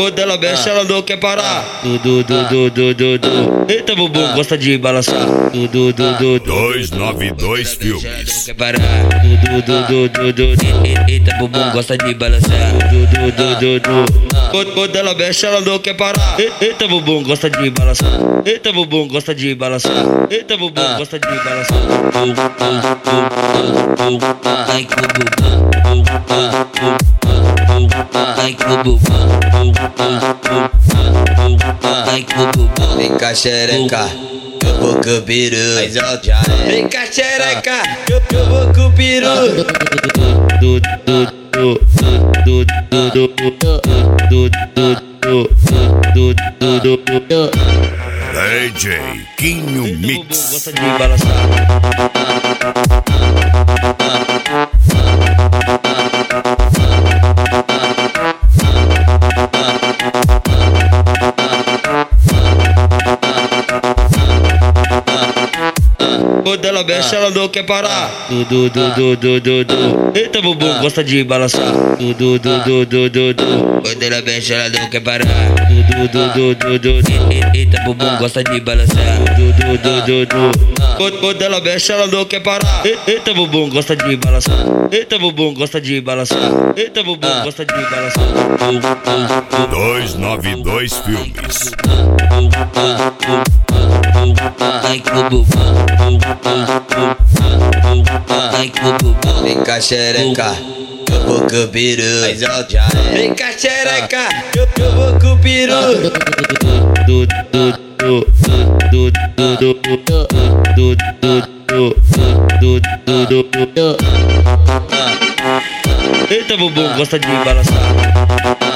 Quando ela mexe, ela não quer parar. Eita, bumbum, gosta de balançar. 292 Filmes. Quer parar. Eita, bumbum, gosta de balançar. Quando ela mexe, ela não quer parar. Eita, bumbum, gosta de balançar. Eita, bumbum, gosta de balançar. Eita, bumbum, gosta de balançar. Ai, que bumbum. Ai, que bumbum. Ai, que bumbum. Vem cá, xereca, eu vou com o peru. Vem cá, xereca, eu vou com o peru. DJ Quinho Mix. Gosta de balançar. Quando ela mexe, ela não quer parar. Eita, bumbum, gosta de balançar. Quando ela mexe, ela não quer parar. Eita, bumbum, gosta de balançar. Quando ela mexe, ela não quer parar. Eita, bumbum, gosta de balançar. Eita, bumbum, gosta de balançar. Eita, bumbum, gosta de balançar. 292 Filmes. Ai, que bumbum. Ai, que bumbum. Vem cá, xereca, eu vou com o peru. Vem cá, xereca, eu vou com o peru. Eita, bumbum, gosta de balançar.